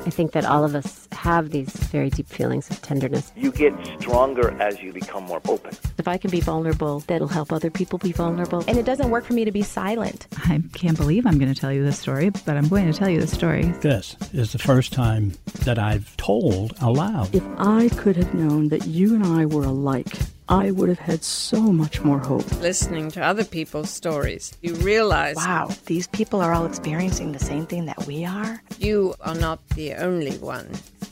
I think that all of us have these very deep feelings of tenderness. You get stronger as you become more open. If I can be vulnerable, that'll help other people be vulnerable. And it doesn't work for me to be silent. I can't believe I'm going to tell you this story, but I'm going to tell you the story. This is the first time that I've told aloud. If I could have known that you and I were alike, I would have had so much more hope. Listening to other people's stories, you realize, wow, these people are all experiencing the same thing that we are. You are not the only one.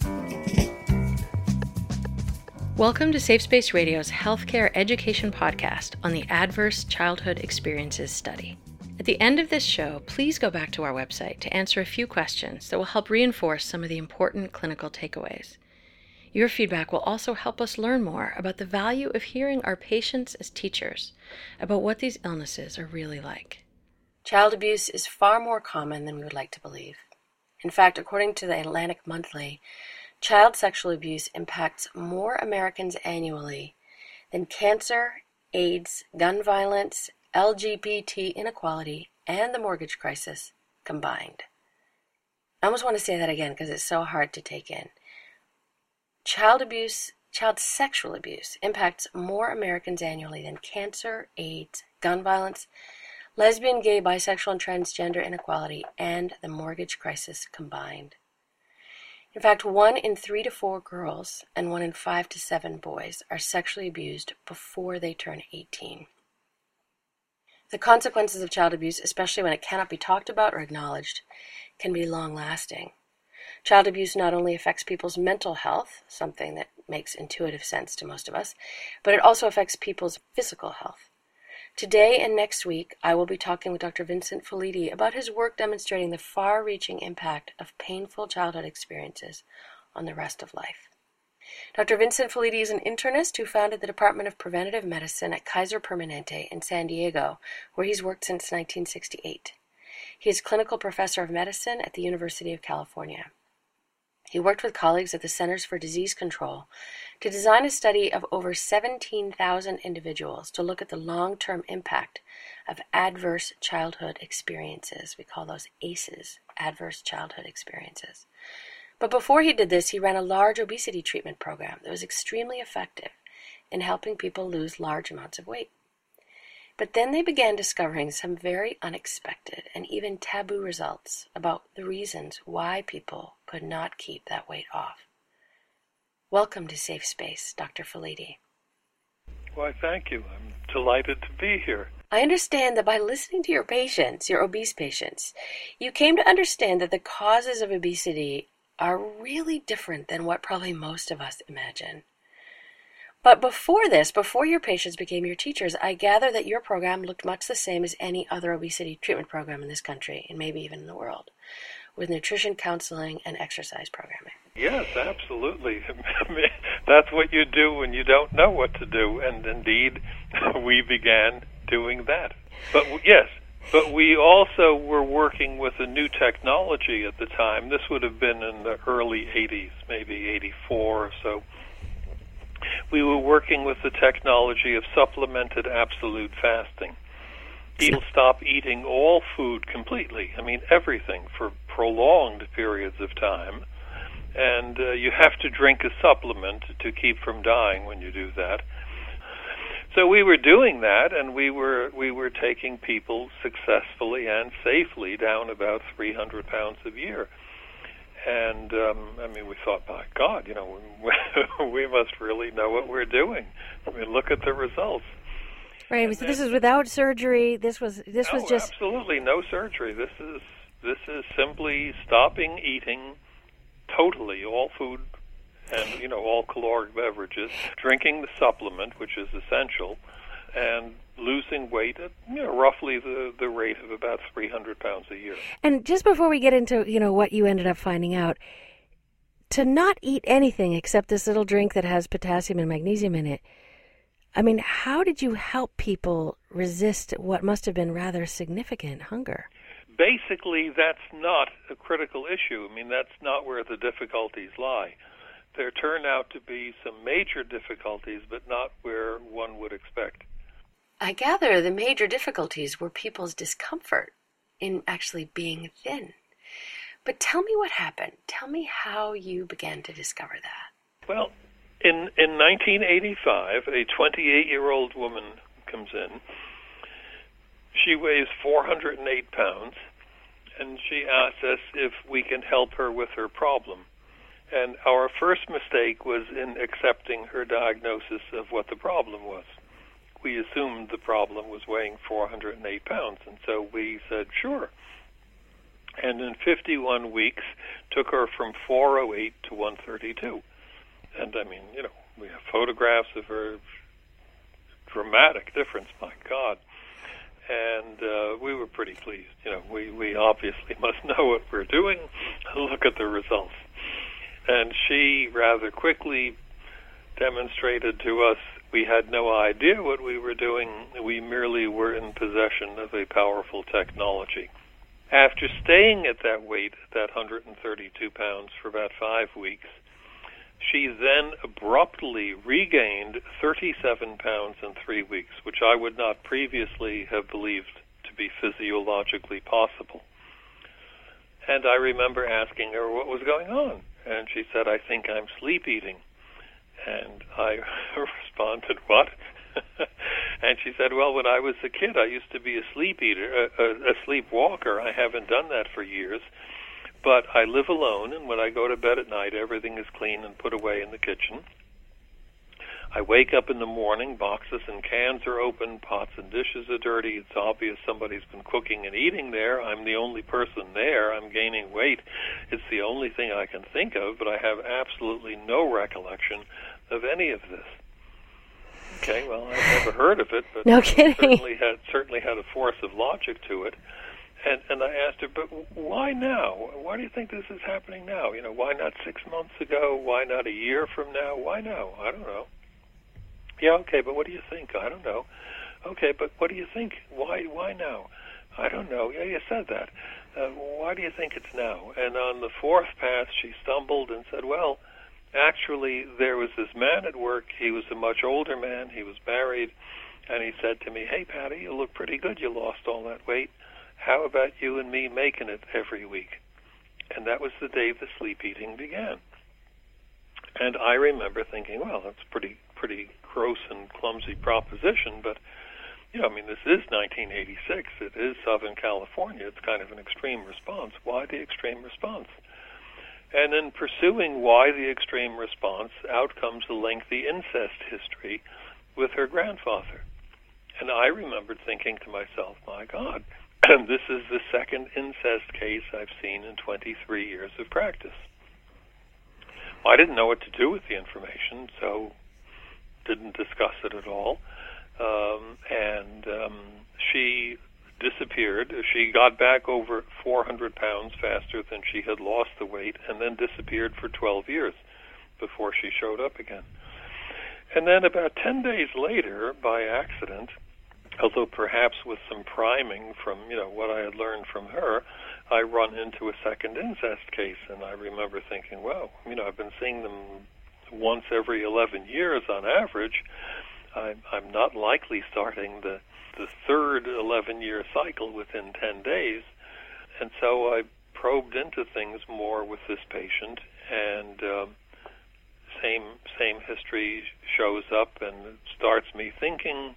Welcome to Safe Space Radio's Healthcare Education Podcast on the Adverse Childhood Experiences Study. At the end of this show, please go back to our website to answer a few questions that will help reinforce some of the important clinical takeaways. Your feedback will also help us learn more about the value of hearing our patients as teachers about what these illnesses are really like. Child abuse is far more common than we would like to believe. In fact, according to the Atlantic Monthly, child sexual abuse impacts more Americans annually than cancer, AIDS, gun violence, LGBT inequality, and the mortgage crisis combined. I almost want to say that again because it's so hard to take in. Child sexual abuse impacts more Americans annually than cancer, AIDS, gun violence, lesbian, gay, bisexual, and transgender inequality, and the mortgage crisis combined. In fact, 1 in 3 to 4 girls and 1 in 5 to 7 boys are sexually abused before they turn 18. The consequences of child abuse, especially when it cannot be talked about or acknowledged, can be long-lasting. Child abuse not only affects people's mental health, something that makes intuitive sense to most of us, but it also affects people's physical health. Today and next week, I will be talking with Dr. Vincent Felitti about his work demonstrating the far-reaching impact of painful childhood experiences on the rest of life. Dr. Vincent Felitti is an internist who founded the Department of Preventative Medicine at Kaiser Permanente in San Diego, where he's worked since 1968. He is clinical professor of medicine at the University of California. He worked with colleagues at the Centers for Disease Control to design a study of over 17,000 individuals to look at the long-term impact of adverse childhood experiences. We call those ACEs, adverse childhood experiences. But before he did this, he ran a large obesity treatment program that was extremely effective in helping people lose large amounts of weight. But then they began discovering some very unexpected and even taboo results about the reasons why people could not keep that weight off. Welcome to Safe Space, Dr. Felitti. Why, thank you. I'm delighted to be here. I understand that by listening to your patients, your obese patients, you came to understand that the causes of obesity are really different than what probably most of us imagine. But before this, before your patients became your teachers, I gather that your program looked much the same as any other obesity treatment program in this country, and maybe even in the world, with nutrition counseling and exercise programming. Yes, absolutely. That's what you do when you don't know what to do, and indeed, we began doing that. But yes, but we also were working with a new technology at the time. This would have been in the early 80s, maybe 84 or so. We were working with the technology of supplemented absolute fasting. People stop eating all food completely, everything, for prolonged periods of time. And you have to drink a supplement to keep from dying when you do that. So we were doing that, and we were taking people successfully and safely down about 300 pounds a year. And, we thought, my God, we must really know what we're doing. Look at the results. Right. So this is without surgery. This was just absolutely no surgery. This is simply stopping eating totally all food and, all caloric beverages, drinking the supplement, which is essential, and losing weight at roughly the rate of about 300 pounds a year. And just before we get into what you ended up finding out, to not eat anything except this little drink that has potassium and magnesium in it, how did you help people resist what must have been rather significant hunger? Basically, that's not a critical issue. That's not where the difficulties lie. There turn out to be some major difficulties, but not where one would expect. I gather the major difficulties were people's discomfort in actually being thin. But tell me what happened. Tell me how you began to discover that. Well, in 1985, a 28-year-old woman comes in. She weighs 408 pounds, and she asks us if we can help her with her problem. And our first mistake was in accepting her diagnosis of what the problem was. We assumed the problem was weighing 408 pounds, and so we said, sure. And in 51 weeks, took her from 408 to 132. And I mean, we have photographs of her. Dramatic difference, my God. And we were pretty pleased. We obviously must know what we're doing. Look at the results. And she rather quickly demonstrated to us we had no idea what we were doing. We merely were in possession of a powerful technology. After staying at that weight, that 132 pounds, for about 5 weeks, she then abruptly regained 37 pounds in 3 weeks, which I would not previously have believed to be physiologically possible. And I remember asking her what was going on. And she said, I think I'm sleep eating. And I responded, what? And she said, well, when I was a kid, I used to be a sleep eater, a sleepwalker. I haven't done that for years. But I live alone, and when I go to bed at night, everything is clean and put away in the kitchen. I wake up in the morning, boxes and cans are open, pots and dishes are dirty. It's obvious somebody's been cooking and eating there. I'm the only person there. I'm gaining weight. It's the only thing I can think of, but I have absolutely no recollection of any of this. Okay, well, I've never heard of it, but no kidding. It certainly had a force of logic to it. And I asked her, but why now? Why do you think this is happening now? Why not 6 months ago? Why not a year from now? Why now? I don't know. Yeah, okay, but what do you think? I don't know. Okay, but what do you think? Why now? I don't know. Yeah, you said that. Why do you think it's now? And on the fourth pass, she stumbled and said, well, actually, there was this man at work. He was a much older man. He was married. And he said to me, hey, Patty, you look pretty good. You lost all that weight. How about you and me making it every week? And that was the day the sleep eating began. And I remember thinking, well, that's pretty gross and clumsy proposition, but, this is 1986. It is Southern California. It's kind of an extreme response. Why the extreme response? And in pursuing why the extreme response, out comes a lengthy incest history with her grandfather. And I remembered thinking to myself, my God, this is the second incest case I've seen in 23 years of practice. I didn't know what to do with the information, so didn't discuss it at all. She disappeared. She got back over 400 pounds faster than she had lost the weight, and then disappeared for 12 years before she showed up again. And then about 10 days later, by accident, although perhaps with some priming from, what I had learned from her, I run into a second incest case, and I remember thinking, wow, I've been seeing them once every 11 years on average. I'm not likely starting the third 11-year cycle within 10 days. And so I probed into things more with this patient, and same history shows up, and it starts me thinking,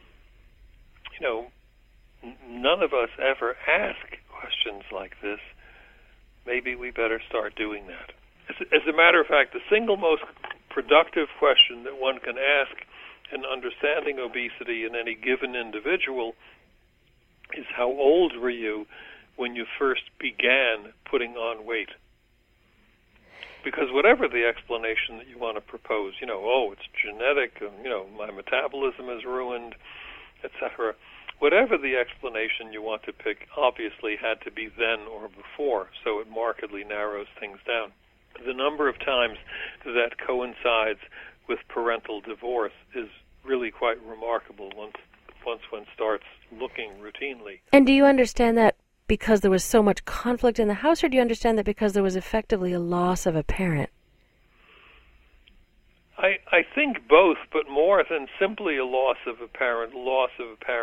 none of us ever ask questions like this. Maybe we better start doing that. As a matter of fact, the single most productive question that one can ask in understanding obesity in any given individual is, how old were you when you first began putting on weight? Because whatever the explanation that you want to propose, it's genetic, and, my metabolism is ruined, etc., whatever the explanation you want to pick obviously had to be then or before, so it markedly narrows things down. The number of times that coincides with parental divorce is really quite remarkable once one starts looking routinely. And do you understand that because there was so much conflict in the house, or do you understand that because there was effectively a loss of a parent? I think both, but more than simply a loss of a parent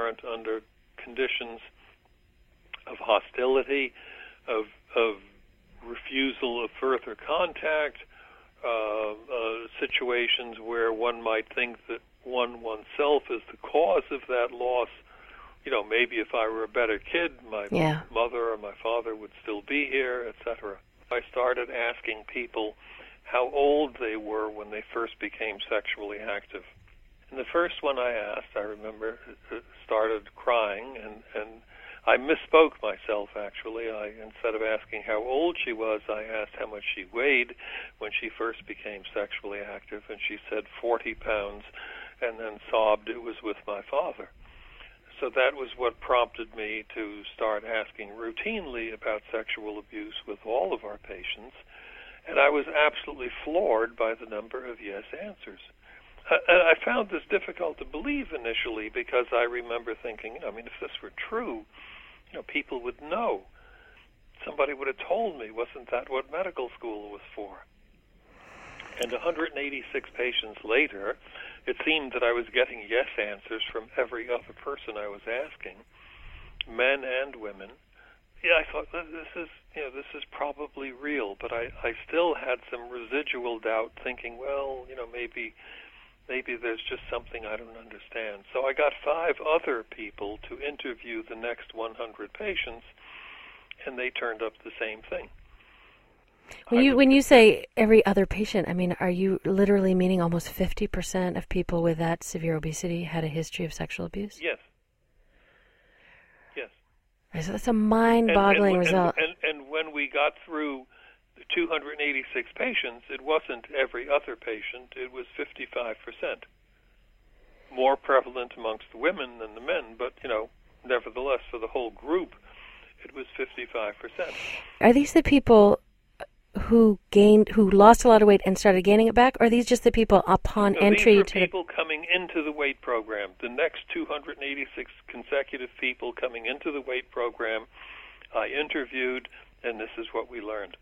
under conditions of hostility, of refusal of further contact, situations where one might think that oneself is the cause of that loss. You know, maybe if I were a better kid, my mother or my father would still be here, etc. I started asking people how old they were when they first became sexually active. And the first one I asked, I remember, started crying, and I misspoke myself, actually. Instead of asking how old she was, I asked how much she weighed when she first became sexually active, and she said 40 pounds, and then sobbed it was with my father. So that was what prompted me to start asking routinely about sexual abuse with all of our patients, and I was absolutely floored by the number of yes answers. I found this difficult to believe initially because I remember thinking, I mean, if this were true, people would know. Somebody would have told me, wasn't that what medical school was for? And 186 patients later, it seemed that I was getting yes answers from every other person I was asking, men and women. Yeah, I thought this is probably real, but I still had some residual doubt, thinking, well, maybe there's just something I don't understand. So I got 5 other people to interview the next 100 patients, and they turned up the same thing. When you say every other patient, I mean, are you literally meaning almost 50% of people with that severe obesity had a history of sexual abuse? Yes. Yes. So that's a mind-boggling result. And when we got through 286 patients, it wasn't every other patient, it was 55%. More prevalent amongst the women than the men, but, nevertheless, for the whole group, it was 55%. Are these the people who lost a lot of weight and started gaining it back, or are these just the people upon entry these to are people coming into the weight program. The next 286 consecutive people coming into the weight program, I interviewed, and this is what we learned.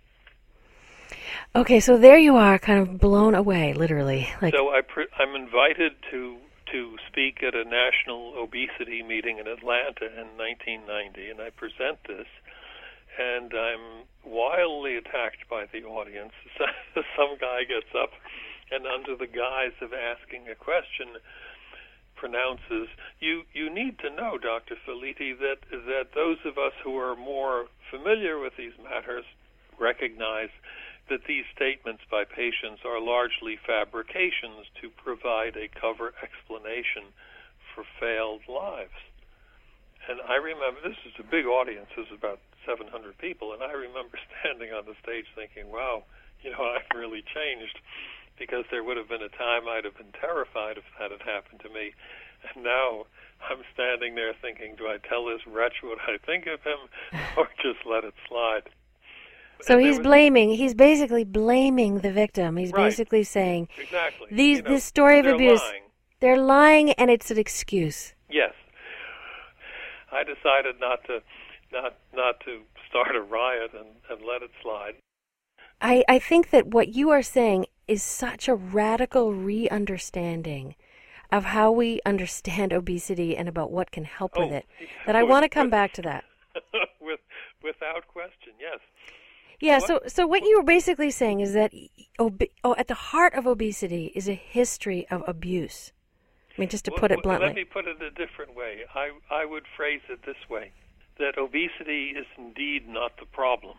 Okay, so there you are, kind of blown away, literally. So I'm invited to speak at a national obesity meeting in Atlanta in 1990, and I present this, and I'm wildly attacked by the audience. Some guy gets up and under the guise of asking a question pronounces, you need to know, Dr. Felitti, that those of us who are more familiar with these matters recognize that these statements by patients are largely fabrications to provide a cover explanation for failed lives. And I remember, this is a big audience, this is about 700 people, and I remember standing on the stage thinking, wow, I've really changed, because there would have been a time I'd have been terrified if that had happened to me. And now I'm standing there thinking, do I tell this wretch what I think of him, or just let it slide? So he's basically blaming the victim. He's basically saying, exactly. This story of abuse, lying. They're lying, and it's an excuse. Yes. I decided not to start a riot and let it slide. I think that what you are saying is such a radical re-understanding of how we understand obesity and about what can help with it, that I want to come back to that. Without question, yes. Yeah, so what you were basically saying is that at the heart of obesity is a history of abuse. I mean, just to put it bluntly. Let me put it a different way. I would phrase it this way, that obesity is indeed not the problem.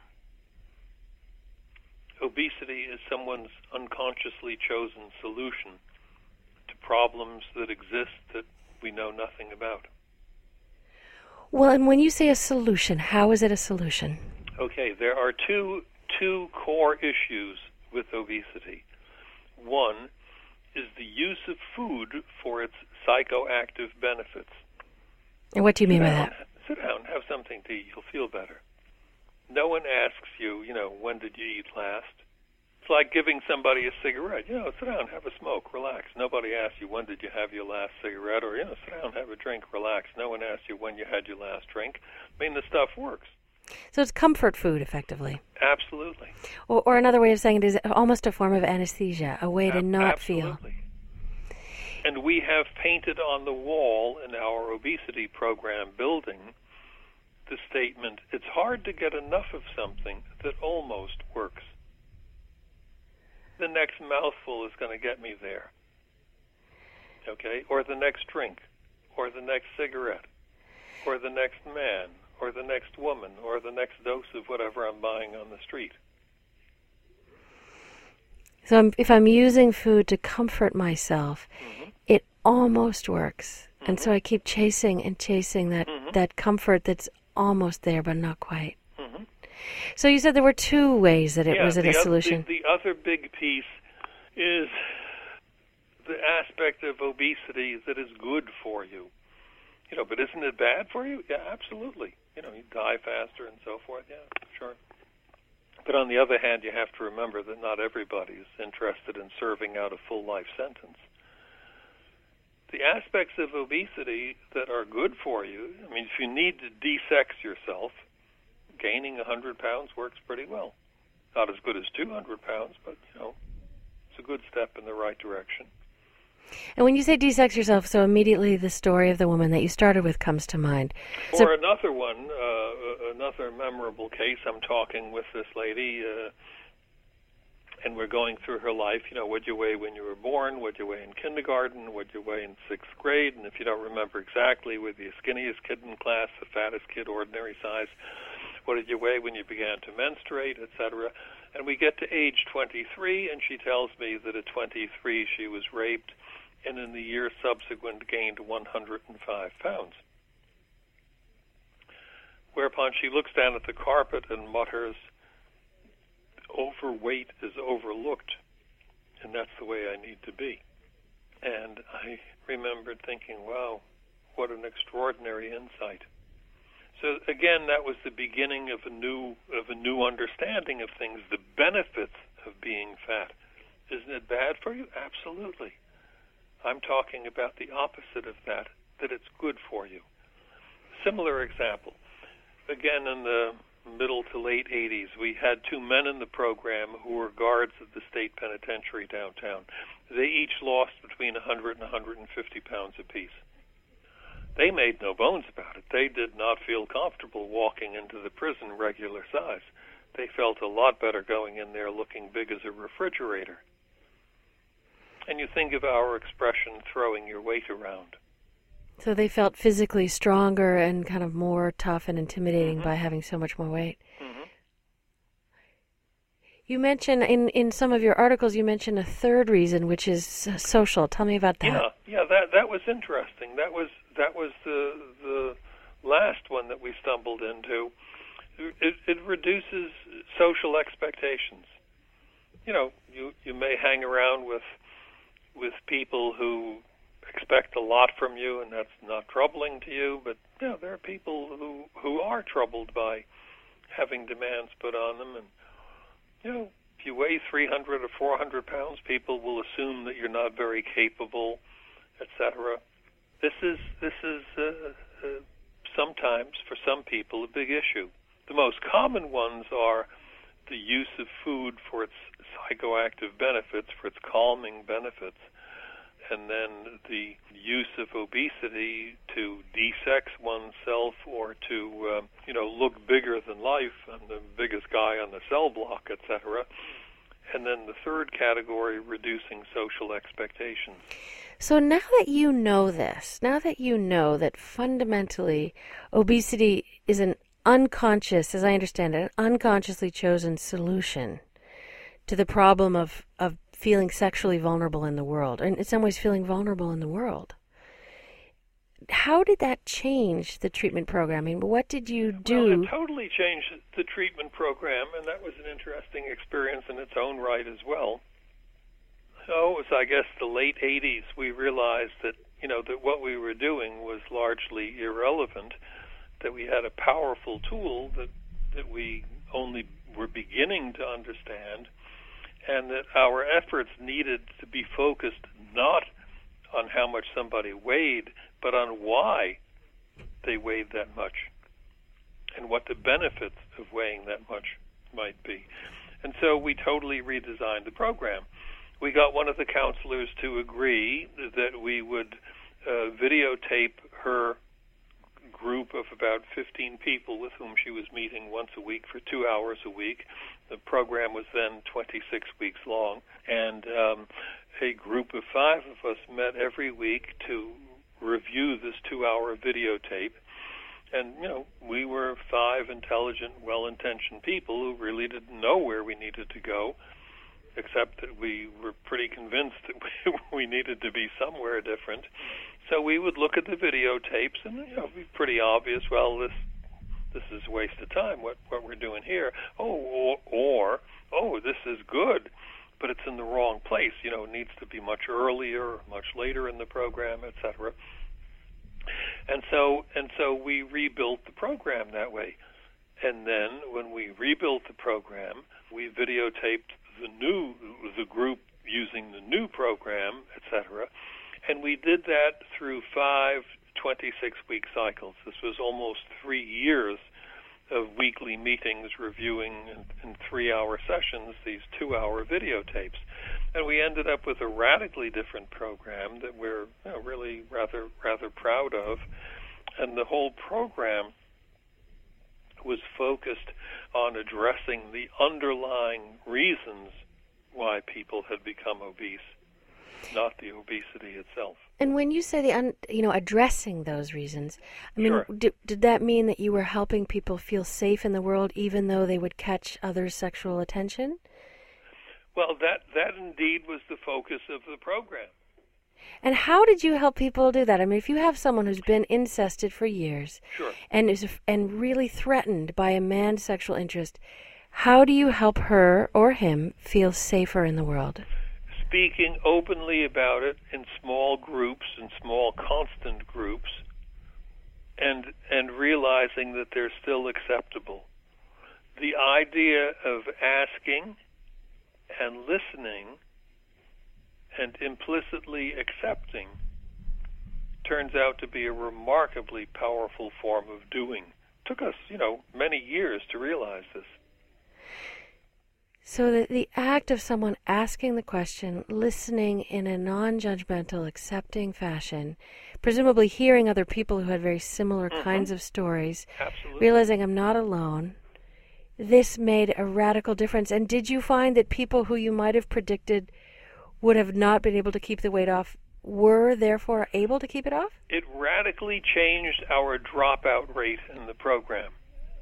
Obesity is someone's unconsciously chosen solution to problems that exist that we know nothing about. Well, and when you say a solution, how is it a solution? Okay, there are two core issues with obesity. One is the use of food for its psychoactive benefits. And what do you mean by that? Sit down, have something to eat, you'll feel better. No one asks you, when did you eat last? It's like giving somebody a cigarette. Sit down, have a smoke, relax. Nobody asks you, when did you have your last cigarette? Or, sit down, have a drink, relax. No one asks you when you had your last drink. I mean, the stuff works. So it's comfort food, effectively. Absolutely. Or another way of saying it is almost a form of anesthesia, a way to not feel. And we have painted on the wall in our obesity program building this statement, it's hard to get enough of something that almost works. The next mouthful is going to get me there. Okay? Or the next drink, or the next cigarette, or the next man, or the next woman, or the next dose of whatever I'm buying on the street. So if I'm using food to comfort myself, it almost works. And so I keep chasing that comfort that's almost there, but not quite. So you said there were two ways that it was a solution. The other big piece is the aspect of obesity that is good for you. But isn't it bad for you? Yeah, absolutely. You die faster and so forth. Yeah, sure. But on the other hand, you have to remember that not everybody is interested in serving out a full life sentence. The aspects of obesity that are good for you, if you need to de-sex yourself, gaining 100 pounds works pretty well. Not as good as 200 pounds, but, it's a good step in the right direction. And when you say de-sex yourself, so immediately the story of the woman that you started with comes to mind. Or another one, another memorable case, I'm talking with this lady, and we're going through her life. What'd you weigh when you were born? What'd you weigh in kindergarten? What'd you weigh in 6th grade? And if you don't remember exactly, were you the skinniest kid in class, the fattest kid, ordinary size? What did you weigh when you began to menstruate, etc.? And we get to age 23, and she tells me that at 23 she was raped, and in the year subsequent gained 105 pounds. Whereupon she looks down at the carpet and mutters, "Overweight is overlooked, and that's the way I need to be." And I remembered thinking, wow, what an extraordinary insight. So again, that was the beginning of a new understanding of things, the benefits of being fat. Isn't it bad for you? Absolutely. I'm talking about the opposite of that it's good for you. Similar example. Again, in the middle to late 80s, we had two men in the program who were guards at the state penitentiary downtown. They each lost between 100 and 150 pounds apiece. They made no bones about it. They did not feel comfortable walking into the prison regular size. They felt a lot better going in there looking big as a refrigerator. And you think of our expression, throwing your weight around. So they felt physically stronger and kind of more tough and intimidating by having so much more weight. You mentioned in some of your articles, you mentioned a third reason, which is social. Tell me about that. Yeah, that was interesting. That was the last one that we stumbled into. It reduces social expectations. You may hang around with people who expect a lot from you, and that's not troubling to you, but there are people who are troubled by having demands put on them, and if you weigh 300 or 400 pounds, people will assume that you're not very capable, etc. This is sometimes, for some people, a big issue. The most common ones are the use of food for its psychoactive benefits, for its calming benefits, and then the use of obesity to de-sex oneself or to, look bigger than life. I'm the biggest guy on the cell block, etc. And then the third category, reducing social expectations. So now that you know this, now that you know that fundamentally obesity is an unconscious, as I understand it, an unconsciously chosen solution to the problem of feeling sexually vulnerable in the world, and in some ways feeling vulnerable in the world. How did that change the treatment program? What did you do? Well, it totally changed the treatment program, and that was an interesting experience in its own right as well. So it was, I guess, the late 80s, we realized that, that what we were doing was largely irrelevant, that we had a powerful tool that we only were beginning to understand, and that our efforts needed to be focused not on how much somebody weighed, but on why they weighed that much and what the benefits of weighing that much might be. And so we totally redesigned the program. We got one of the counselors to agree that we would videotape her group of about 15 people with whom she was meeting once a week for 2 hours a week. The program was then 26 weeks long, and a group of 5 of us met every week to review this 2-hour videotape. And, we were 5 intelligent, well-intentioned people who really didn't know where we needed to go, except that we were pretty convinced that we needed to be somewhere different. So we would look at the videotapes and, it would be pretty obvious, well, this is a waste of time, what we're doing here. This is good, but it's in the wrong place. It needs to be much earlier, much later in the program, etc. And so we rebuilt the program that way. And then when we rebuilt the program, we videotaped the group using the new program, etc. And we did that through 5 26-week cycles. This was almost 3 years of weekly meetings reviewing in 3-hour sessions these 2-hour videotapes. And we ended up with a radically different program that we're really rather proud of. And the whole program was focused on addressing the underlying reasons why people had become obese, not the obesity itself. And when you say addressing those reasons, Sure. did that mean that you were helping people feel safe in the world even though they would catch others' sexual attention? Well, that indeed was the focus of the program. And how did you help people do that? If you have someone who's been incested for years, sure, and really threatened by a man's sexual interest, how do you help her or him feel safer in the world? Speaking openly about it in small groups, in small constant groups, and realizing that they're still acceptable. The idea of asking and listening and implicitly accepting turns out to be a remarkably powerful form of doing. It took us, many years to realize this. So the act of someone asking the question, listening in a non-judgmental, accepting fashion, presumably hearing other people who had very similar kinds of stories, absolutely, realizing I'm not alone, this made a radical difference. And did you find that people who you might have predicted would have not been able to keep the weight off were therefore able to keep it off? It radically changed our dropout rate in the program.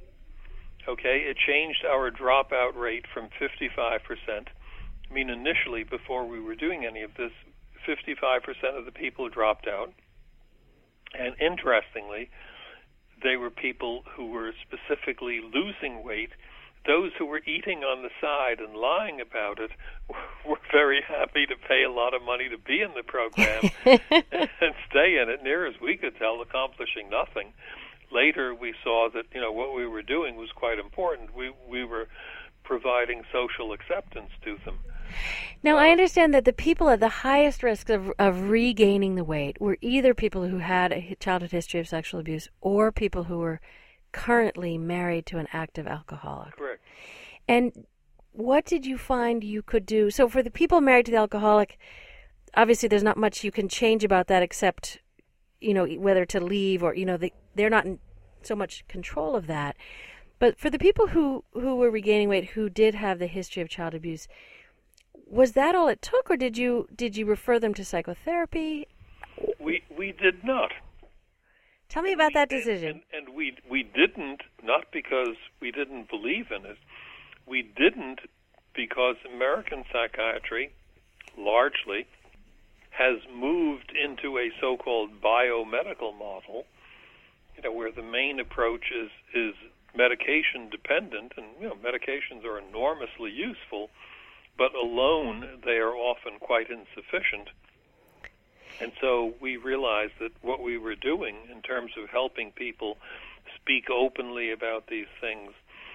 Okay, it changed our dropout rate from 55%. Initially, before we were doing any of this, 55% of the people dropped out. And interestingly, they were people who were specifically losing weight. Those who were eating on the side and lying about it were very happy to pay a lot of money to be in the program and stay in it, near as we could tell, accomplishing nothing. Later, we saw that what we were doing was quite important. We were providing social acceptance to them. Now, I understand that the people at the highest risk of regaining the weight were either people who had a childhood history of sexual abuse or people who were currently married to an active alcoholic. Correct. And what did you find you could do? So for the people married to the alcoholic, obviously there's not much you can change about that except, whether to leave or, they're not in so much control of that. But for the people who were regaining weight, who did have the history of child abuse, was that all it took, or did you refer them to psychotherapy? We did not. Tell me about that decision. And we didn't, not because we didn't believe in it. We didn't because American psychiatry, largely, has moved into a so-called biomedical model, where the main approach is medication dependent, and medications are enormously useful, but alone they are often quite insufficient. And so we realized that what we were doing in terms of helping people speak openly about these things,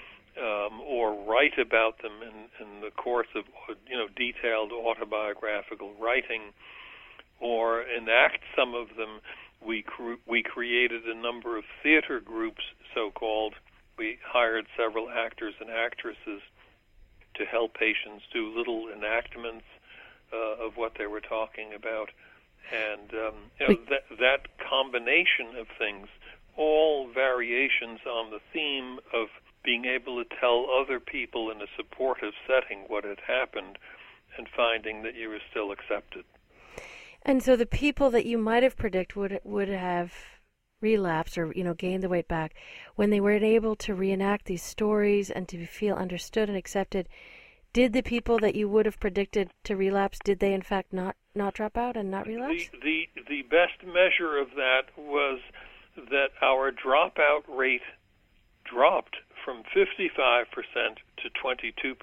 or write about them in the course of detailed autobiographical writing, or enact some of them, we created a number of theater groups, so-called. We hired several actors and actresses to help patients do little enactments of what they were talking about. And that combination of things all variations on the theme of being able to tell other people in a supportive setting what had happened and finding that you were still accepted. And so the people that you might have predicted would have relapsed or, gained the weight back, when they were able to reenact these stories and to feel understood and accepted, did the people that you would have predicted to relapse, did they in fact not drop out and not relapse? The best measure of that was that our dropout rate dropped from 55% to 22%.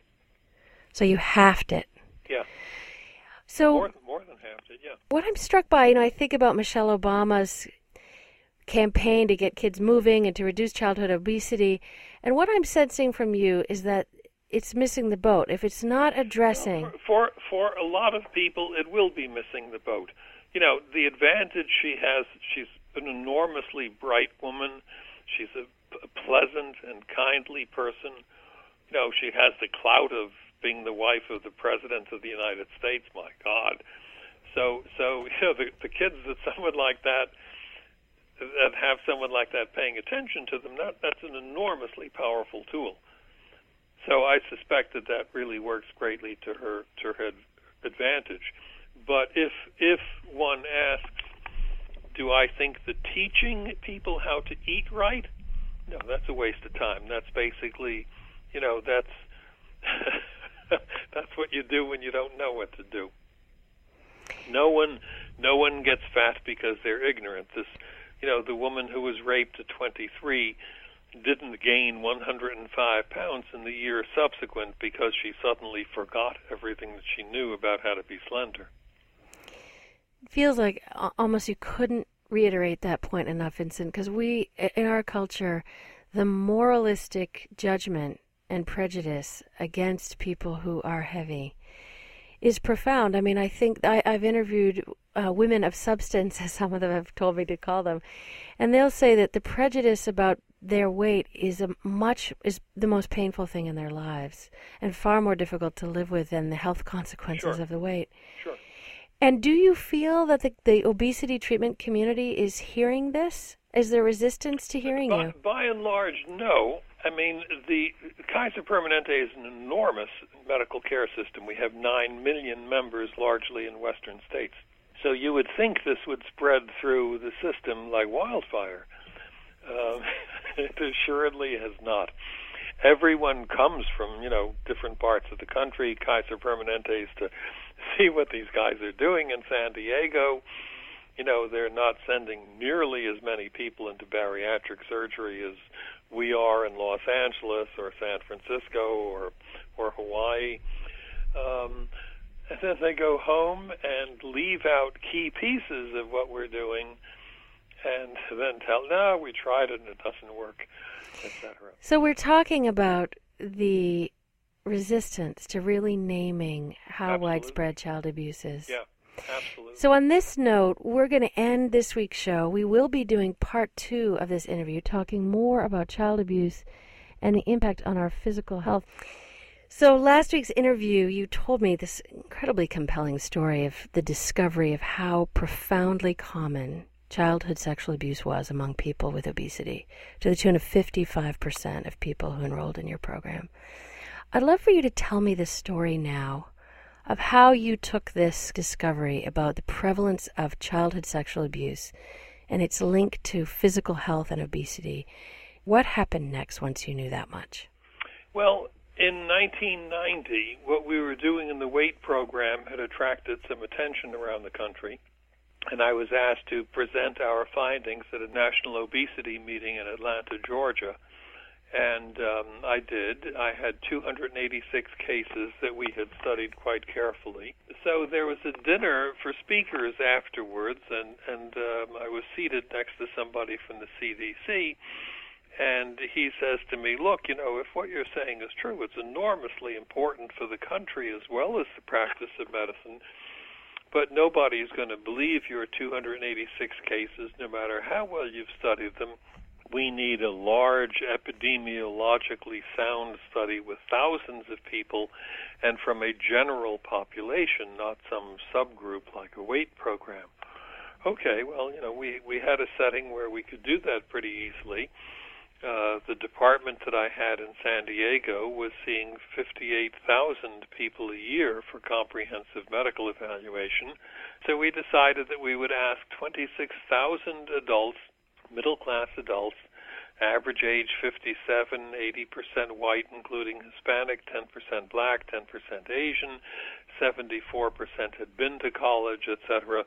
So you halved it. Yeah. So more than halved it, yeah. What I'm struck by, I think about Michelle Obama's campaign to get kids moving and to reduce childhood obesity, and what I'm sensing from you is that it's missing the boat. If it's not addressing... For a lot of people, it will be missing the boat. The advantage she has, she's an enormously bright woman. She's a pleasant and kindly person. She has the clout of being the wife of the President of the United States. My God. So the kids that someone like that have someone like that paying attention to them, that's an enormously powerful tool. So I suspect that really works greatly to her advantage. But if one asks, do I think that teaching people how to eat right? No, that's a waste of time. That's basically, that's that's what you do when you don't know what to do. No one gets fat because they're ignorant. The woman who was raped at 23 didn't gain 105 pounds in the year subsequent because she suddenly forgot everything that she knew about how to be slender. It feels like almost you couldn't reiterate that point enough, Vincent, because we, in our culture, the moralistic judgment and prejudice against people who are heavy is profound. I mean, I think I've interviewed women of substance, as some of them have told me to call them, and they'll say that the prejudice about their weight is the most painful thing in their lives and far more difficult to live with than the health consequences of the weight. Sure. And do you feel that the obesity treatment community is hearing this? Is there resistance to hearing you? By and large, no. I mean, the Kaiser Permanente is an enormous medical care system. We have 9 million members, largely in Western states. So you would think this would spread through the system like wildfire. It assuredly has not. Everyone comes from, different parts of the country, Kaiser Permanentes, to see what these guys are doing in San Diego. They're not sending nearly as many people into bariatric surgery as we are in Los Angeles or San Francisco or Hawaii. And then they go home and leave out key pieces of what we're doing and then tell, no, we tried it and it doesn't work, etc. So we're talking about the resistance to really naming how widespread child abuse is. Yeah, absolutely. So on this note, we're going to end this week's show. We will be doing part 2 of this interview, talking more about child abuse and the impact on our physical health. So last week's interview, you told me this incredibly compelling story of the discovery of how profoundly common childhood sexual abuse was among people with obesity, to the tune of 55% of people who enrolled in your program. I'd love for you to tell me the story now of how you took this discovery about the prevalence of childhood sexual abuse and its link to physical health and obesity. What happened next once you knew that much? Well, in 1990, what we were doing in the weight program had attracted some attention around the country, and I was asked to present our findings at a national obesity meeting in Atlanta, Georgia. And I did. I had 286 cases that we had studied quite carefully. So there was a dinner for speakers afterwards, and I was seated next to somebody from the CDC, and he says to me, look, if what you're saying is true, it's enormously important for the country as well as the practice of medicine, but nobody's going to believe your 286 cases, no matter how well you've studied them. We need a large epidemiologically sound study with thousands of people and from a general population, not some subgroup like a weight program. Okay, well, we had a setting where we could do that pretty easily. The department that I had in San Diego was seeing 58,000 people a year for comprehensive medical evaluation. So we decided that we would ask 26,000 adults, middle-class adults, average age 57, 80% white, including Hispanic, 10% black, 10% Asian, 74% had been to college, etc.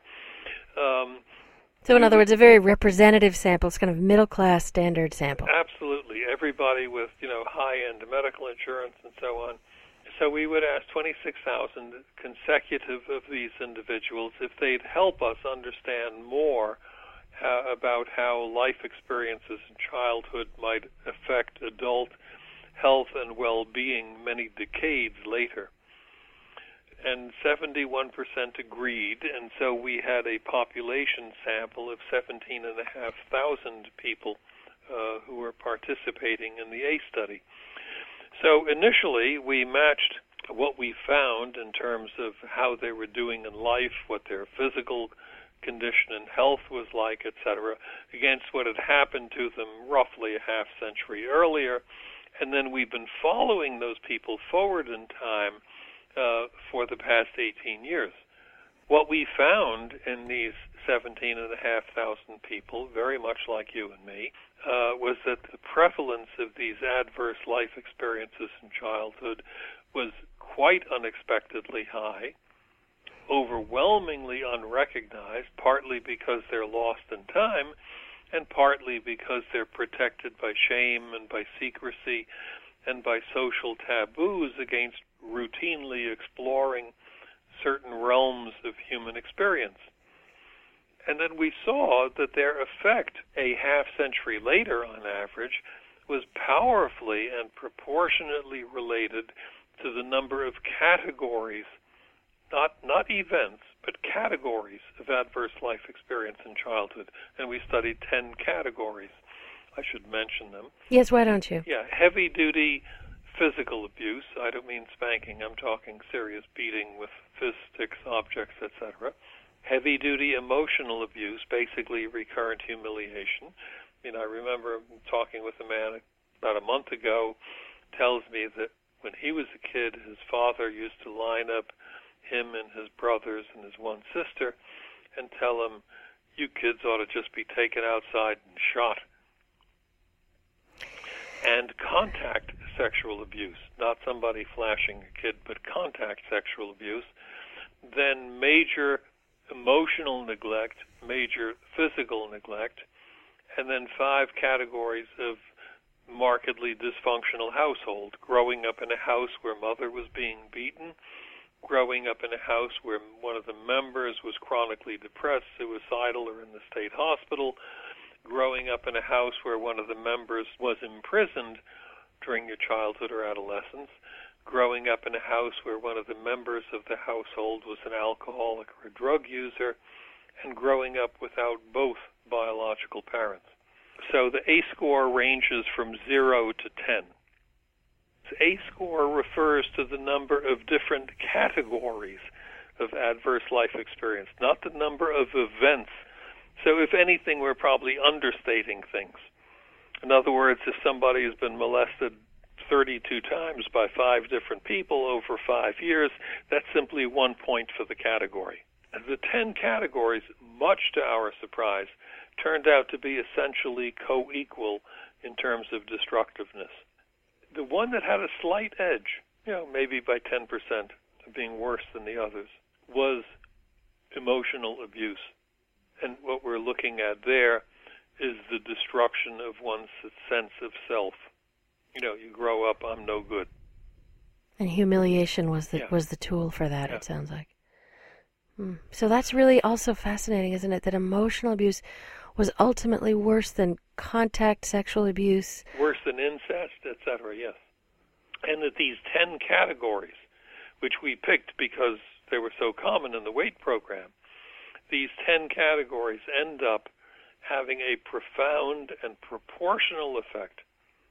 So in other words, a very representative sample. It's kind of middle-class standard sample. Absolutely. Everybody with, high-end medical insurance and so on. So we would ask 26,000 consecutive of these individuals if they'd help us understand more about how life experiences in childhood might affect adult health and well-being many decades later. And 71% agreed, and so we had a population sample of 17,500 people who were participating in the ACE study. So initially, we matched what we found in terms of how they were doing in life, what their physical condition and health was like, etc., against what had happened to them roughly a half century earlier. And then we've been following those people forward in time for the past 18 years. What we found in these 17,500 people, very much like you and me, was that the prevalence of these adverse life experiences in childhood was quite unexpectedly high, overwhelmingly unrecognized, partly because they're lost in time, and partly because they're protected by shame and by secrecy and by social taboos against routinely exploring certain realms of human experience. And then we saw that their effect a half century later on average was powerfully and proportionately related to the number of categories, not events, but categories of adverse life experience in childhood. And we studied 10 categories. I should mention them. Yes, why don't you? Yeah, heavy-duty physical abuse. I don't mean spanking. I'm talking serious beating with fists, sticks, objects, etc. Heavy-duty emotional abuse, basically recurrent humiliation. I remember talking with a man about a month ago, tells me that when he was a kid, his father used to line up him and his brothers and his one sister and tell him, "You kids ought to just be taken outside and shot." And contact sexual abuse, not somebody flashing a kid, but contact sexual abuse. Then major emotional neglect, major physical neglect, and then 5 categories of markedly dysfunctional household. Growing up in a house where mother was being beaten, growing up in a house where one of the members was chronically depressed, suicidal, or in the state hospital, growing up in a house where one of the members was imprisoned during your childhood or adolescence, growing up in a house where one of the members of the household was an alcoholic or a drug user, and growing up without both biological parents. So the ACE score ranges from 0 to 10. The ACE score refers to the number of different categories of adverse life experience, not the number of events. So if anything, we're probably understating things. In other words, if somebody has been molested 32 times by 5 different people over 5 years, that's simply 1 point for the category. The 10 categories, much to our surprise, turned out to be essentially co-equal in terms of destructiveness. The one that had a slight edge, maybe by 10% of being worse than the others, was emotional abuse. And what we're looking at there is the destruction of one's sense of self. You grow up, I'm no good. And humiliation was the tool for that, It sounds like. So that's really also fascinating, isn't it, that emotional abuse was ultimately worse than contact sexual abuse. Worse than incest, etc., yes. And that these 10 categories, which we picked because they were so common in the weight program, these 10 categories end up having a profound and proportional effect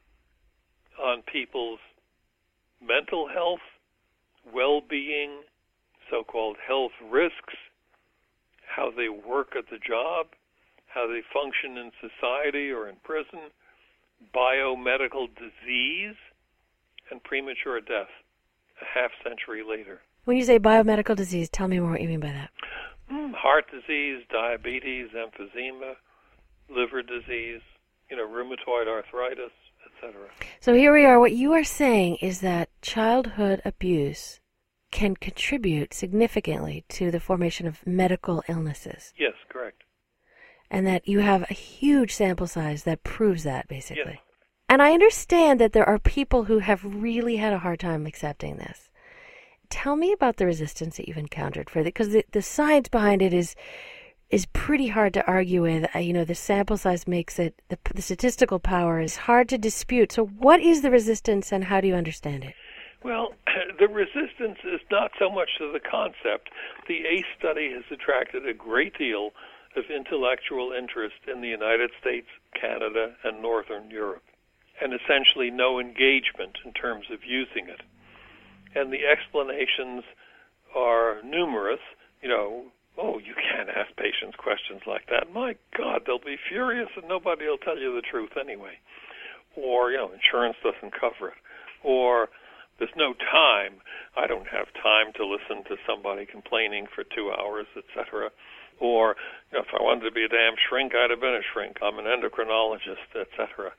on people's mental health, well-being, so-called health risks, how they work at the job, how they function in society or in prison, biomedical disease, and premature death a half-century later. When you say biomedical disease, tell me more what you mean by that. Heart disease, diabetes, emphysema, liver disease, rheumatoid arthritis, etc. So here we are. What you are saying is that childhood abuse can contribute significantly to the formation of medical illnesses. Yes, correct. And that you have a huge sample size that proves that, basically. Yes. And I understand that there are people who have really had a hard time accepting this. Tell me about the resistance that you've encountered for it, because the science behind it is pretty hard to argue with. The sample size makes it, the statistical power is hard to dispute. So what is the resistance and how do you understand it? Well, the resistance is not so much to the concept. The ACE study has attracted a great deal of intellectual interest in the United States, Canada, and Northern Europe, and essentially no engagement in terms of using it. And the explanations are numerous. You can't ask patients questions like that. My God, they'll be furious and nobody will tell you the truth anyway. Or, insurance doesn't cover it. Or, there's no time. I don't have time to listen to somebody complaining for 2 hours, etc. Or, if I wanted to be a damn shrink, I'd have been a shrink. I'm an endocrinologist, etc.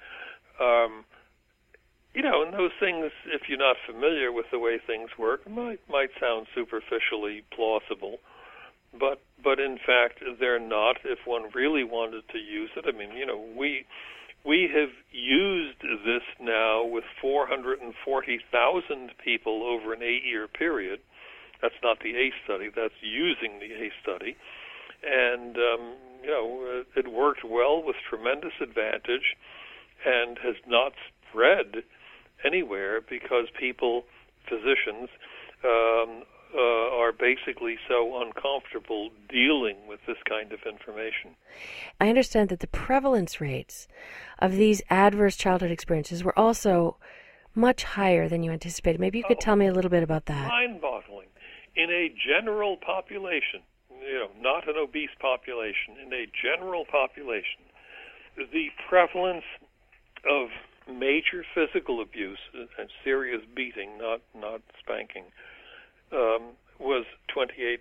And those things, if you're not familiar with the way things work, might sound superficially plausible, but in fact they're not. If one really wanted to use it, we have used this now with 440,000 people over an 8-year period. That's not the ACE study. That's using the ACE study, and it worked well with tremendous advantage, and has not spread anywhere because physicians, are basically so uncomfortable dealing with this kind of information. I understand that the prevalence rates of these adverse childhood experiences were also much higher than you anticipated. Maybe you could tell me a little bit about that. Mind-boggling. In a general population, not an obese population, in a general population, the prevalence of major physical abuse and serious beating, not spanking, was 28%.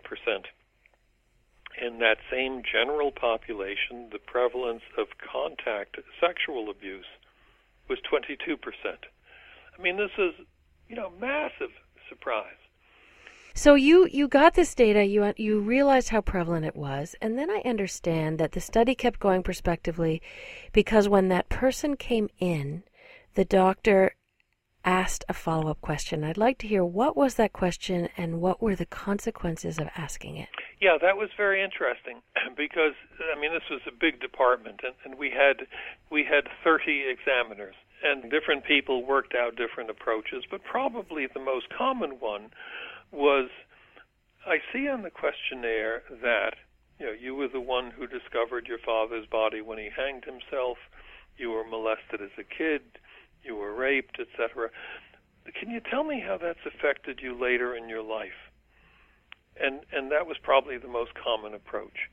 In that same general population, the prevalence of contact sexual abuse was 22%. This is, massive surprise. So you got this data, you realized how prevalent it was, and then I understand that the study kept going prospectively because when that person came in, the doctor asked a follow-up question. I'd like to hear, what was that question and what were the consequences of asking it? Yeah, that was very interesting because, this was a big department, and we had 30 examiners, and different people worked out different approaches, but probably the most common one was, I see on the questionnaire that, you were the one who discovered your father's body when he hanged himself, you were molested as a kid, you were raped, etc. Can you tell me how that's affected you later in your life? And that was probably the most common approach.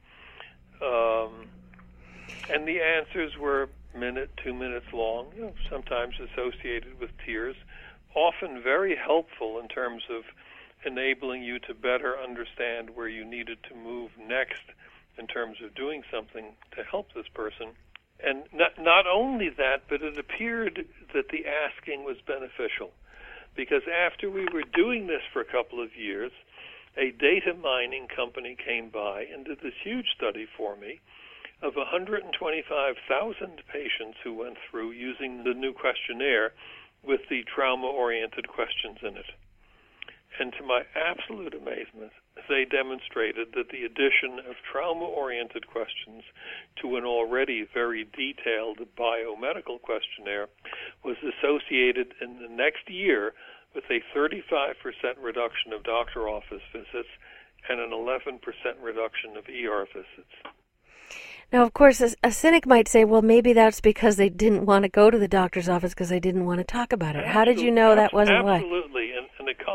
And the answers were 2 minutes long, sometimes associated with tears, often very helpful in terms of enabling you to better understand where you needed to move next in terms of doing something to help this person. And not only that, but it appeared that the asking was beneficial, because after we were doing this for a couple of years, a data mining company came by and did this huge study for me of 125,000 patients who went through using the new questionnaire with the trauma-oriented questions in it. And to my absolute amazement, they demonstrated that the addition of trauma-oriented questions to an already very detailed biomedical questionnaire was associated in the next year with a 35% reduction of doctor office visits and an 11% reduction of ER visits. Now, of course, a cynic might say, well, maybe that's because they didn't want to go to the doctor's office because they didn't want to talk about it. How did you know that wasn't why? Absolutely. And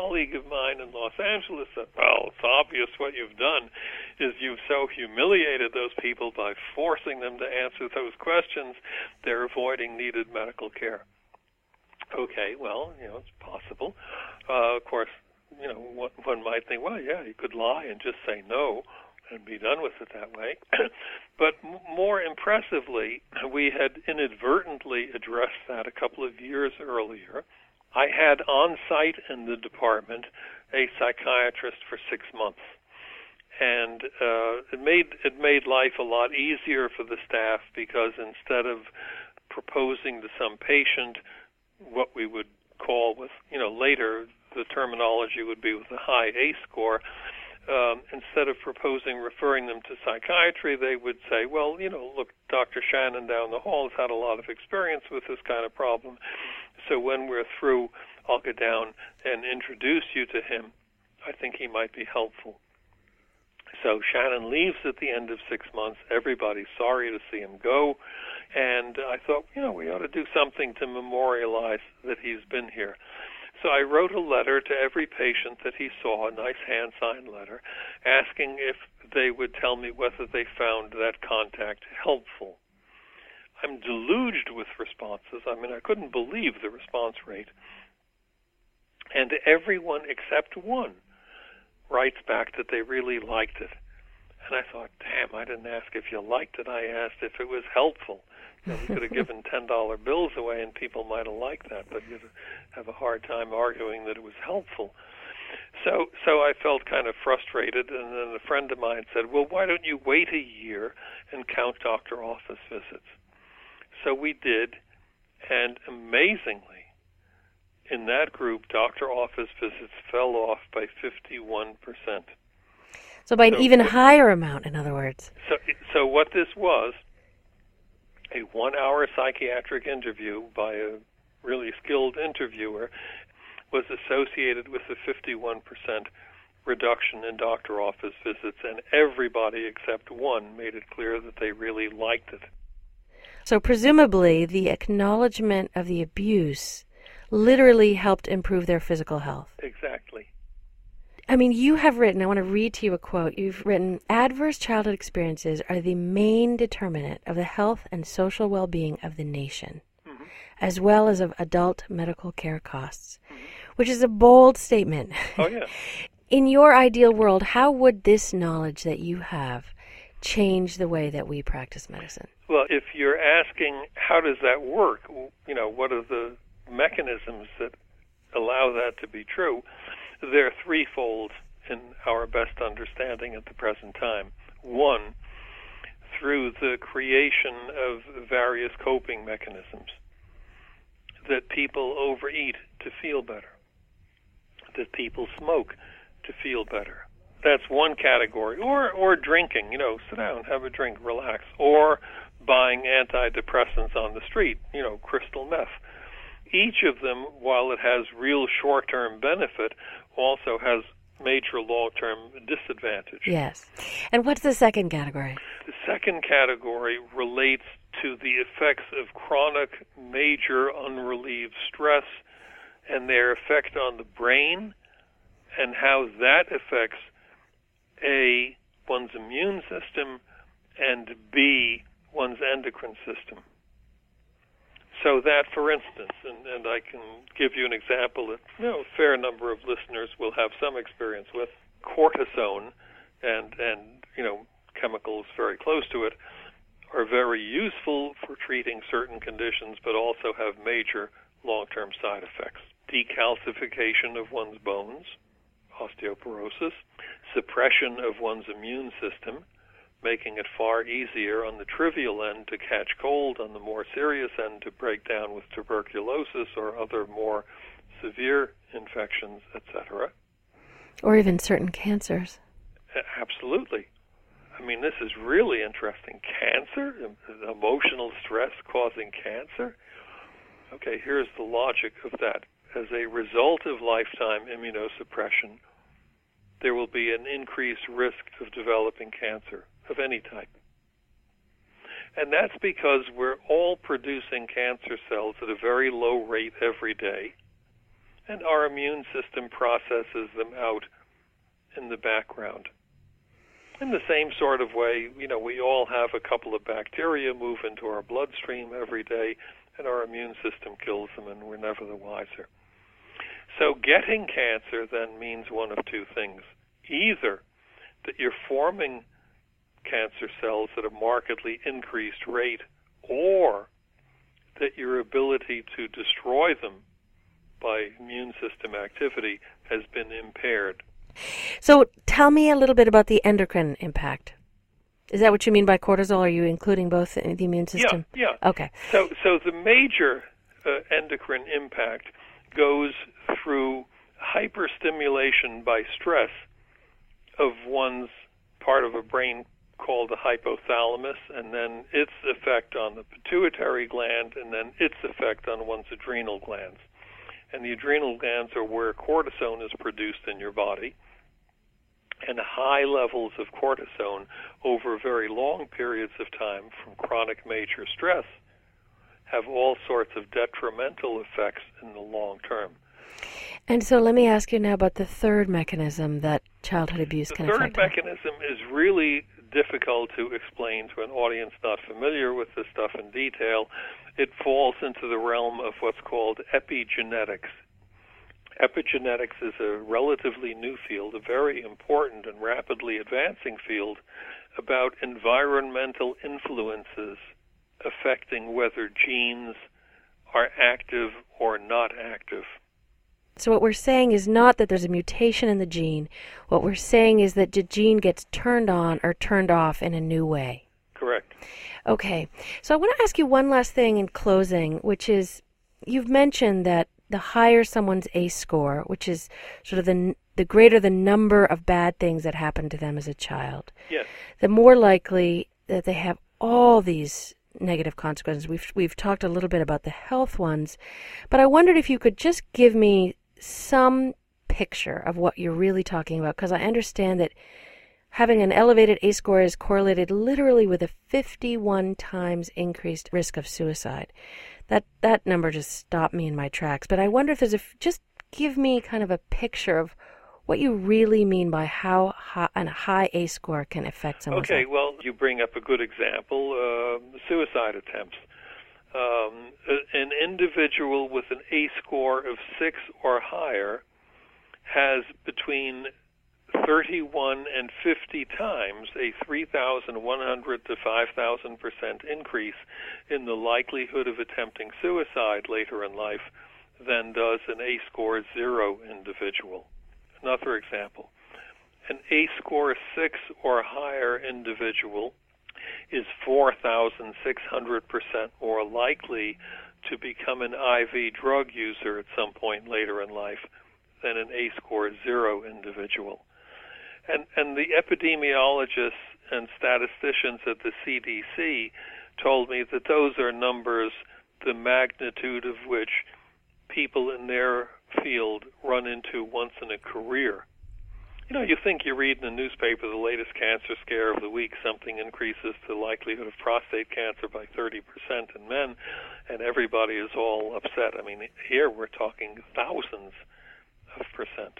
colleague of mine in Los Angeles said, well, it's obvious what you've done is you've so humiliated those people by forcing them to answer those questions, they're avoiding needed medical care. Okay, well, it's possible. Of course, one might think, well, yeah, you could lie and just say no and be done with it that way. But more impressively, we had inadvertently addressed that a couple of years earlier. I had on site in the department a psychiatrist for 6 months. And it made life a lot easier for the staff because instead of proposing to some patient what we would call with, later the terminology would be with a high ACE score, instead of referring them to psychiatry, they would say, well, look, Dr. Shannon down the hall has had a lot of experience with this kind of problem, so when we're through, I'll go down and introduce you to him. I think he might be helpful. So Shannon leaves at the end of 6 months. Everybody's sorry to see him go, and I thought, we ought to do something to memorialize that he's been here. So I wrote a letter to every patient that he saw, a nice hand-signed letter, asking if they would tell me whether they found that contact helpful. I'm deluged with responses. I couldn't believe the response rate. And everyone except one writes back that they really liked it. And I thought, damn, I didn't ask if you liked it. I asked if it was helpful. We could have given $10 bills away and people might have liked that, but you'd have a hard time arguing that it was helpful. So I felt kind of frustrated, and then a friend of mine said, well, why don't you wait a year and count doctor office visits? So we did, and amazingly, in that group, doctor office visits fell off by 51%. So by an even higher amount, in other words. So what this was, a 1-hour psychiatric interview by a really skilled interviewer was associated with a 51% reduction in doctor office visits, and everybody except one made it clear that they really liked it. So presumably the acknowledgement of the abuse literally helped improve their physical health. Exactly. You have written, I want to read to you a quote. You've written, adverse childhood experiences are the main determinant of the health and social well-being of the nation, as well as of adult medical care costs, which is a bold statement. Oh, yeah. In your ideal world, how would this knowledge that you have change the way that we practice medicine? Well, if you're asking how does that work, what are the mechanisms that allow that to be true, they're threefold in our best understanding at the present time. One, through the creation of various coping mechanisms, that people overeat to feel better, that people smoke to feel better. That's one category. Or drinking, sit down, have a drink, relax. Or buying antidepressants on the street, crystal meth. Each of them, while it has real short-term benefit, also has major long-term disadvantage. Yes. And what's the second category? The second category relates to the effects of chronic, major, unrelieved stress and their effect on the brain and how that affects, A, one's immune system, and B, one's endocrine system. So that, for instance, and I can give you an example that a fair number of listeners will have some experience with, cortisone and chemicals very close to it are very useful for treating certain conditions, but also have major long-term side effects. Decalcification of one's bones, osteoporosis, suppression of one's immune system, making it far easier on the trivial end to catch cold, on the more serious end to break down with tuberculosis or other more severe infections, etc. Or even certain cancers. Absolutely. This is really interesting. Cancer? Emotional stress causing cancer? Okay, here's the logic of that. As a result of lifetime immunosuppression, there will be an increased risk of developing cancer of any type. And that's because we're all producing cancer cells at a very low rate every day, and our immune system processes them out in the background. In the same sort of way, we all have a couple of bacteria move into our bloodstream every day, and our immune system kills them, and we're never the wiser. So getting cancer then means one of two things. Either that you're forming cancer cells at a markedly increased rate, or that your ability to destroy them by immune system activity has been impaired. So tell me a little bit about the endocrine impact. Is that what you mean by cortisol? Are you including both in the immune system? Yeah. Okay. So the major endocrine impact goes through hyperstimulation by stress of one's part of a brain called the hypothalamus, and then its effect on the pituitary gland, and then its effect on one's adrenal glands. And the adrenal glands are where cortisone is produced in your body. And high levels of cortisone over very long periods of time from chronic major stress have all sorts of detrimental effects in the long term. And so let me ask you now about the third mechanism that childhood abuse can affect. The third mechanism is really difficult to explain to an audience not familiar with this stuff in detail. It falls into the realm of what's called epigenetics. Epigenetics is a relatively new field, a very important and rapidly advancing field about environmental influences affecting whether genes are active or not active. So what we're saying is not that there's a mutation in the gene. What we're saying is that the gene gets turned on or turned off in a new way. Correct. Okay. So I want to ask you one last thing in closing, which is you've mentioned that the higher someone's ACE score, which is sort of the greater the number of bad things that happened to them as a child, yes, the more likely that they have all these negative consequences. We've talked a little bit about the health ones, but I wondered if you could just give me some picture of what you're really talking about, because I understand that having an elevated ACE score is correlated literally with a 51 times increased risk of suicide. That number just stopped me in my tracks. But I wonder if there's just give me kind of a picture of what you really mean by how a high ACE score can affect someone's life. Okay, well, you bring up a good example, suicide attempts. An individual with an ACE score of 6 or higher has between 31 and 50 times a 3,100 to 5,000% increase in the likelihood of attempting suicide later in life than does an ACE score 0 individual. Another example, an ACE score 6 or higher individual is 4,600% more likely to become an IV drug user at some point later in life than an ACE score 0 individual. And the epidemiologists and statisticians at the CDC told me that those are numbers the magnitude of which people in their field run into once in a career. You think you read in the newspaper the latest cancer scare of the week, something increases the likelihood of prostate cancer by 30% in men, and everybody is all upset. I mean, here we're talking thousands of percent.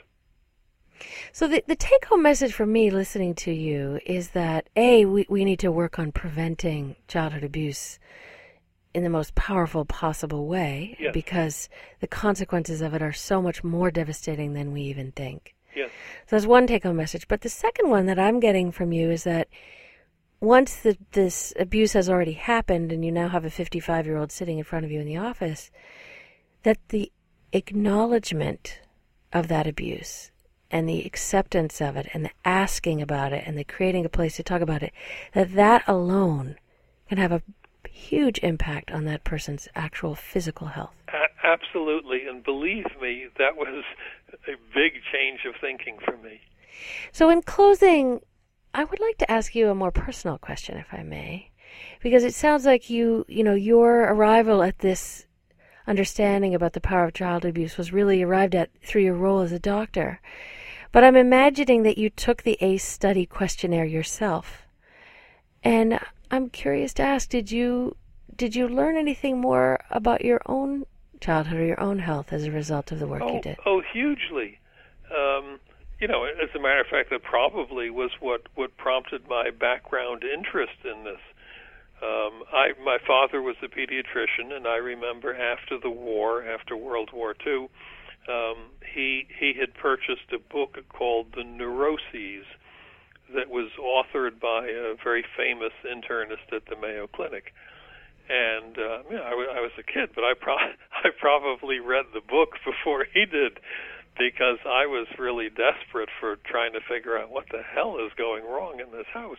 So the take-home message for me listening to you is that, A, we need to work on preventing childhood abuse in the most powerful possible way, yes, because the consequences of it are so much more devastating than we even think. Yes. So that's one take-home message. But the second one that I'm getting from you is that once this abuse has already happened and you now have a 55-year-old sitting in front of you in the office, that the acknowledgement of that abuse and the acceptance of it and the asking about it and the creating a place to talk about it, that alone can have a huge impact on that person's actual physical health. Absolutely, and believe me, that was a big change of thinking for me. So in closing, I would like to ask you a more personal question, if I may, because it sounds like your arrival at this understanding about the power of child abuse was really arrived at through your role as a doctor. But I'm imagining that you took the ACE study questionnaire yourself. And I'm curious to ask, did you learn anything more about your own childhood or your own health as a result of the work you did? Oh, hugely. As a matter of fact, that probably was what prompted my background interest in this. My father was a pediatrician, and I remember after the war, after World War II, he had purchased a book called The Neuroses that was authored by a very famous internist at the Mayo Clinic. And I was a kid, but I probably read the book before he did, because I was really desperate for trying to figure out what the hell is going wrong in this house.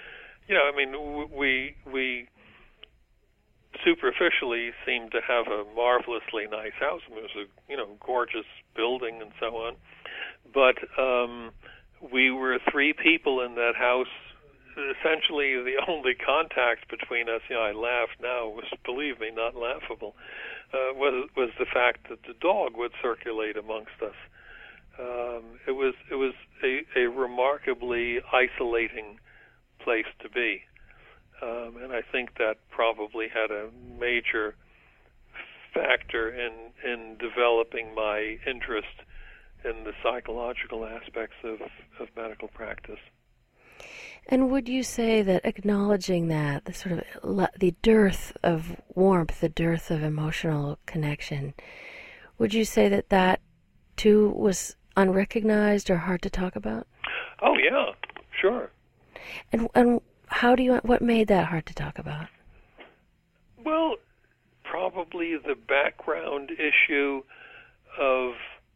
We superficially seemed to have a marvelously nice house. It was a gorgeous building and so on. But we were three people in that house. Essentially, the only contact between us, I laugh now, was, believe me, not laughable, was the fact that the dog would circulate amongst us. It was a remarkably isolating place to be. And I think that probably had a major factor in developing my interest in the psychological aspects of medical practice. And would you say that acknowledging that, the sort of the dearth of warmth, the dearth of emotional connection, would you say that too was unrecognized or hard to talk about? Oh yeah, sure. And what made that hard to talk about? Well, probably the background issue of,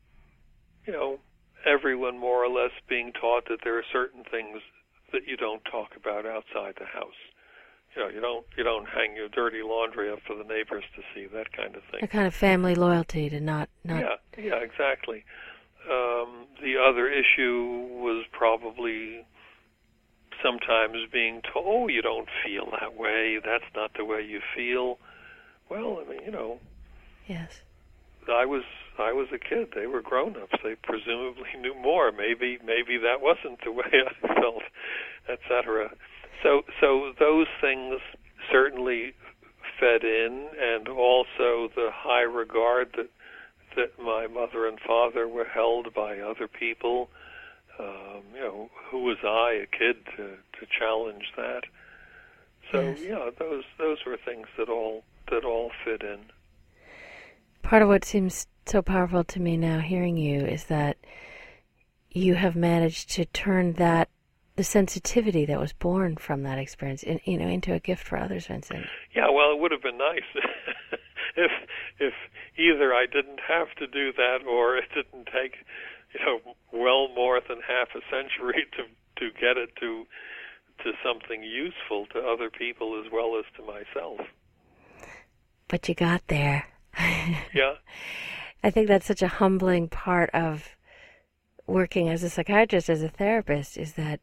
everyone more or less being taught that there are certain things that you don't talk about outside the house. You don't hang your dirty laundry up for the neighbors to see, that kind of thing. A kind of family loyalty to not. Yeah, exactly. The other issue was probably sometimes being told, you don't feel that way, that's not the way you feel. Well, Yes. I was a kid. They were grown-ups. They presumably knew more. Maybe that wasn't the way I felt, etc. So those things certainly fed in, and also the high regard that my mother and father were held by other people. Who was I, a kid, to challenge that? So yes. Those were things that all fit in. Part of what seems so powerful to me now hearing you is that you have managed to turn the sensitivity that was born from that experience into a gift for others, Vincent. Yeah, well, it would have been nice if either I didn't have to do that, or it didn't take well more than half a century to get it to something useful to other people as well as to myself. But you got there. Yeah. I think that's such a humbling part of working as a psychiatrist, as a therapist, is that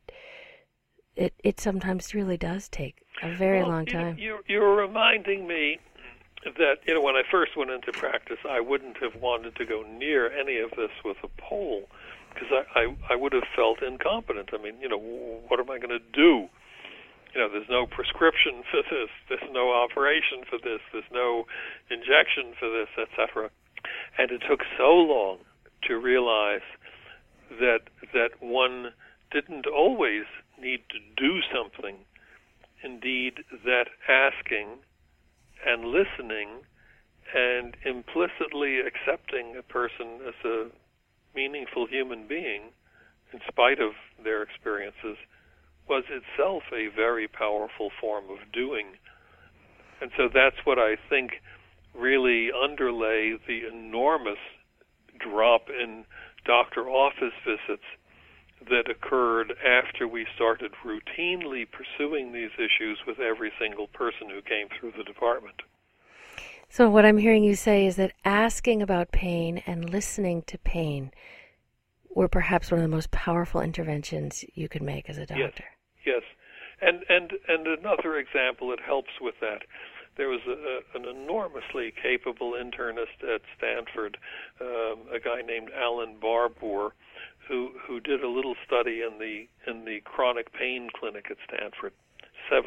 it sometimes really does take a very long time. You're reminding me that, when I first went into practice, I wouldn't have wanted to go near any of this with a pole, because I would have felt incompetent. What am I going to do? There's no prescription for this, there's no operation for this, there's no injection for this, etc. And it took so long to realize that one didn't always need to do something. Indeed, that asking and listening and implicitly accepting a person as a meaningful human being, in spite of their experiences, was itself a very powerful form of doing. And so that's what I think really underlay the enormous drop in doctor office visits that occurred after we started routinely pursuing these issues with every single person who came through the department. So what I'm hearing you say is that asking about pain and listening to pain were perhaps one of the most powerful interventions you could make as a doctor. Yes. And another example that helps with that, there was an enormously capable internist at Stanford, a guy named Alan Barbour, who did a little study in the chronic pain clinic at Stanford,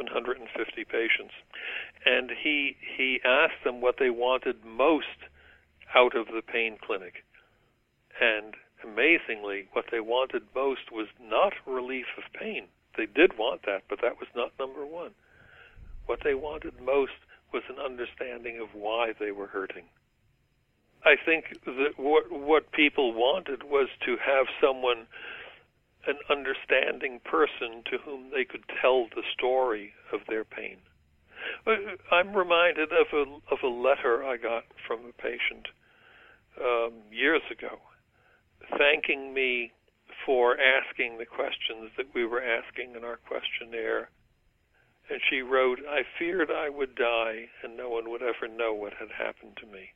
750 patients, and he asked them what they wanted most out of the pain clinic. And amazingly, what they wanted most was not relief of pain. They did want that, but that was not number one. What they wanted most was an understanding of why they were hurting. I think that what people wanted was to have someone, an understanding person to whom they could tell the story of their pain. I'm reminded of a letter I got from a patient years ago, thanking me for asking the questions that we were asking in our questionnaire. And she wrote, "I feared I would die and no one would ever know what had happened to me."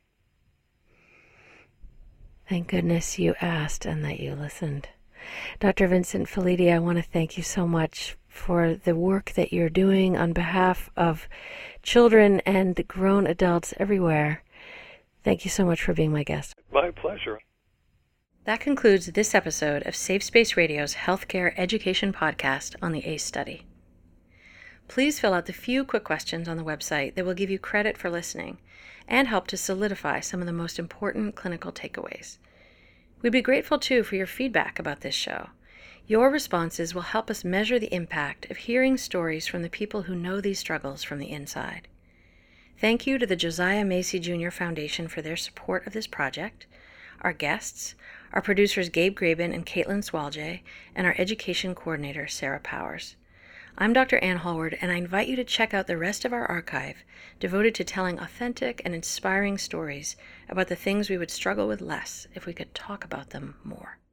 Thank goodness you asked and that you listened. Dr. Vincent Felitti, I want to thank you so much for the work that you're doing on behalf of children and grown adults everywhere. Thank you so much for being my guest. My pleasure. That concludes this episode of Safe Space Radio's Healthcare Education Podcast on the ACE study. Please fill out the few quick questions on the website that will give you credit for listening and help to solidify some of the most important clinical takeaways. We'd be grateful, too, for your feedback about this show. Your responses will help us measure the impact of hearing stories from the people who know these struggles from the inside. Thank you to the Josiah Macy Jr. Foundation for their support of this project, our guests, our producers Gabe Graben and Caitlin Swalje, and our education coordinator, Sarah Powers. I'm Dr. Ann Hallward, and I invite you to check out the rest of our archive devoted to telling authentic and inspiring stories about the things we would struggle with less if we could talk about them more.